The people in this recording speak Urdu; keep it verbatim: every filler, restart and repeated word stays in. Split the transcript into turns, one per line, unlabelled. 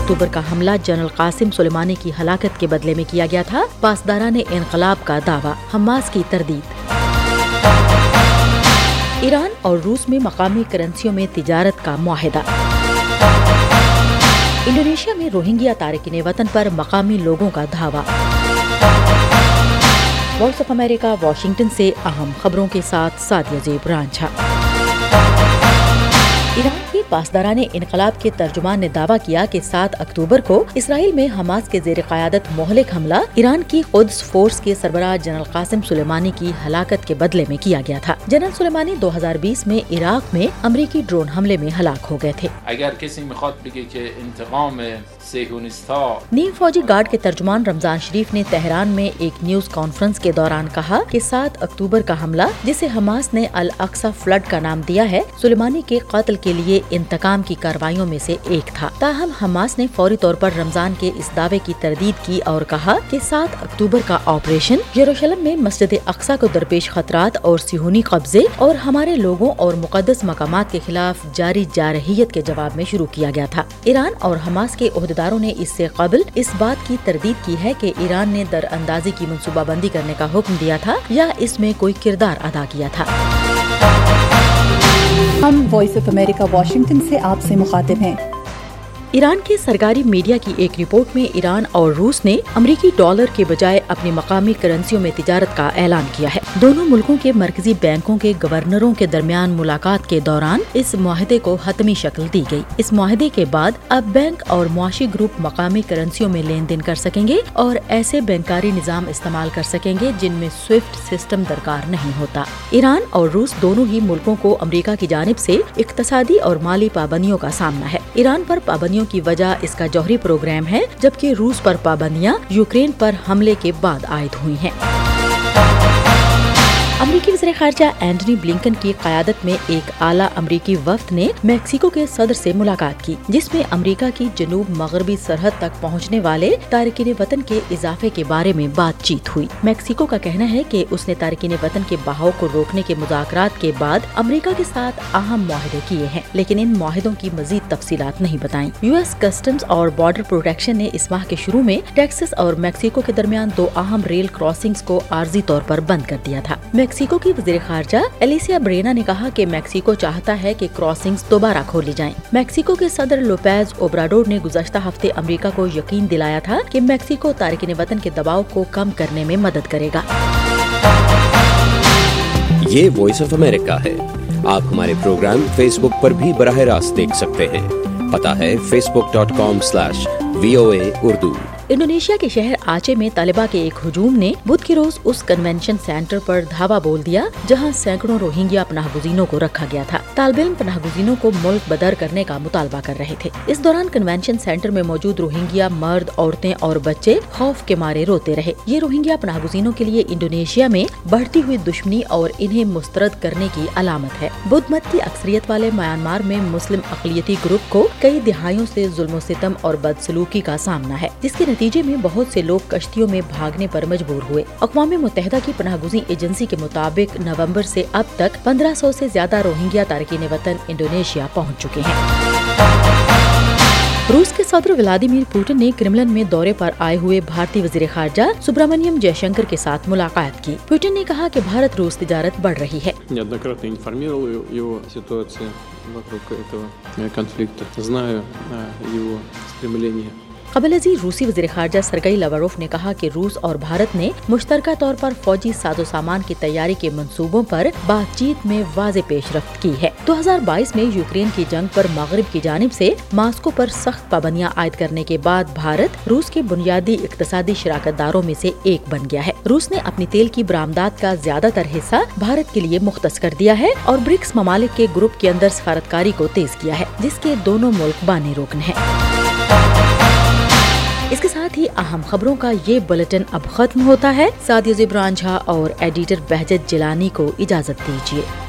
اکتوبر کا حملہ جنرل قاسم سلیمانی کی ہلاکت کے بدلے میں کیا گیا تھا، پاسداران انقلاب کا دعویٰ، حماس کی تردید۔ ایران اور روس میں مقامی کرنسیوں میں تجارت کا معاہدہ۔ انڈونیشیا میں روہنگیا تارکین وطن پر مقامی لوگوں کا دھاوا۔ وائس آف امریکہ واشنگٹن سے اہم خبروں کے ساتھ سعدیہ زیب رانجھا۔ ایران کے پاسداران انقلاب کے ترجمان نے دعویٰ کیا کہ سات اکتوبر کو اسرائیل میں حماس کے زیر قیادت مہلک حملہ ایران کی قدس فورس کے سربراہ جنرل قاسم سلیمانی کی ہلاکت کے بدلے میں کیا گیا تھا۔ جنرل سلیمانی دو ہزار بیس میں عراق میں امریکی ڈرون حملے میں ہلاک ہو گئے تھے۔
اگر کسی میخواد بگه که انتقام صهیونیست‌ها
نیم فوجی گارڈ کے ترجمان رمضان شریف نے تہران میں ایک نیوز کانفرنس کے دوران کہا کہ سات اکتوبر کا حملہ، جسے حماس نے الاقصی فلڈ کا نام دیا ہے، سلیمانی کے قتل کے لیے انتقام کی کارروائیوں میں سے ایک تھا۔ تاہم حماس نے فوری طور پر رمضان کے اس دعوے کی تردید کی اور کہا کہ سات اکتوبر کا آپریشن یروشلم میں مسجد اقصی کو درپیش خطرات اور صہیونی قبضے اور ہمارے لوگوں اور مقدس مقامات کے خلاف جاری جارحیت کے جواب میں شروع کیا گیا تھا۔ ایران اور حماس کے عہدیداروں نے اس سے قبل اس بات کی تردید کی ہے کہ ایران نے در اندازی کی منصوبہ بندی کرنے کا حکم دیا تھا یا اس میں کوئی کردار ادا کیا تھا۔
ہم وائس آف امریکہ واشنگٹن سے آپ سے مخاطب ہیں۔
ایران کے سرکاری میڈیا کی ایک رپورٹ میں ایران اور روس نے امریکی ڈالر کے بجائے اپنی مقامی کرنسیوں میں تجارت کا اعلان کیا ہے۔ دونوں ملکوں کے مرکزی بینکوں کے گورنروں کے درمیان ملاقات کے دوران اس معاہدے کو حتمی شکل دی گئی۔ اس معاہدے کے بعد اب بینک اور معاشی گروپ مقامی کرنسیوں میں لین دین کر سکیں گے اور ایسے بینکاری نظام استعمال کر سکیں گے جن میں سوئفٹ سسٹم درکار نہیں ہوتا۔ ایران اور روس دونوں ہی ملکوں کو امریکہ کی جانب سے اقتصادی اور مالی پابندیوں کا سامنا ہے۔ ایران پر پابندیوں کی وجہ اس کا جوہری پروگرام ہے، جبکہ روس پر پابندیاں یوکرین پر حملے کے بعد عائد ہوئی ہیں۔ امریکی وزیر خارجہ اینٹنی بلنکن کی قیادت میں ایک اعلیٰ امریکی وفد نے میکسیکو کے صدر سے ملاقات کی، جس میں امریکہ کی جنوب مغربی سرحد تک پہنچنے والے تارکین وطن کے اضافے کے بارے میں بات چیت ہوئی۔ میکسیکو کا کہنا ہے کہ اس نے تارکین وطن کے بہاؤ کو روکنے کے مذاکرات کے بعد امریکہ کے ساتھ اہم معاہدے کیے ہیں، لیکن ان معاہدوں کی مزید تفصیلات نہیں بتائیں۔ یو ایس کسٹمز اور بارڈر پروٹیکشن نے اس ماہ کے شروع میں ٹیکساس اور میکسیکو کے درمیان دو اہم ریل کراسنگز کو عارضی طور پر بند کر دیا تھا۔ میکسیکو کی وزیر خارجہ الیسیا برینا نے کہا کہ میکسیکو چاہتا ہے کہ کراسنگز دوبارہ کھولی جائیں۔ میکسیکو کے صدر لوپیز اوبراڈور نے گزشتہ ہفتے امریکہ کو یقین دلایا تھا کہ میکسیکو تارکین وطن کے دباؤ کو کم کرنے میں مدد کرے گا۔
یہ وائس آف امریکہ ہے۔ آپ ہمارے پروگرام فیس بک پر بھی براہ راست دیکھ سکتے ہیں۔ پتہ ہے Facebook dot com slash V O A Urdu.
Indonesia کے شہر آچے میں طالبہ کے ایک ہجوم نے بدھ کے روز اس کنونشن سینٹر پر دھاوا بول دیا جہاں سینکڑوں روہنگیا پناہ گزینوں کو رکھا گیا تھا۔ طالب علم پناہ گزینوں کو ملک بدر کرنے کا مطالبہ کر رہے تھے۔ اس دوران کنونشن سینٹر میں موجود روہنگیا مرد، عورتیں اور بچے خوف کے مارے روتے رہے۔ یہ روہنگیا پناہ گزینوں کے لیے انڈونیشیا میں بڑھتی ہوئی دشمنی اور انہیں مسترد کرنے کی علامت ہے۔ بدھ مت کی اکثریت والے میانمار میں مسلم اقلیتی گروپ کو کئی دہائیوں سے ظلم و ستم اور بدسلوکی کا سامنا ہے، جس کے نتیجے میں بہت سے لوگ کشتیوں میں بھاگنے پر مجبور ہوئے۔ اقوام متحدہ کی پناہ گزین ایجنسی کے مطابق نومبر سے اب تک پندرہ سو سے زیادہ روہنگیا تارکین وطن انڈونیشیا پہنچ چکے ہیں۔ روس کے صدر ولادیمیر پوٹن نے کرملن میں دورے پر آئے ہوئے بھارتی وزیر خارجہ سبرامنیم جے شنکر کے ساتھ ملاقات کی۔ پوٹن نے کہا کہ بھارت روس تجارت بڑھ رہی ہے۔
неоднократно информировал его о ситуации вокруг этого конфликта, знаю его стремление
قبل ازیں روسی وزیر خارجہ سرگئی لاواروف نے کہا کہ روس اور بھارت نے مشترکہ طور پر فوجی ساز و سامان کی تیاری کے منصوبوں پر بات چیت میں واضح پیش رفت کی ہے۔ دو ہزار بائیس میں یوکرین کی جنگ پر مغرب کی جانب سے ماسکو پر سخت پابندیاں عائد کرنے کے بعد بھارت روس کے بنیادی اقتصادی شراکت داروں میں سے ایک بن گیا ہے۔ روس نے اپنی تیل کی برآمدات کا زیادہ تر حصہ بھارت کے لیے مختص کر دیا ہے اور برکس ممالک کے گروپ کے اندر سفارتکاری کو تیز کیا ہے، جس کے دونوں ملک بانی رکن ہیں۔ اس کے ساتھ ہی اہم خبروں کا یہ بلیٹن اب ختم ہوتا ہے۔ سعدیہ زیب رانجھا اور ایڈیٹر بہجت جیلانی کو اجازت دیجیے۔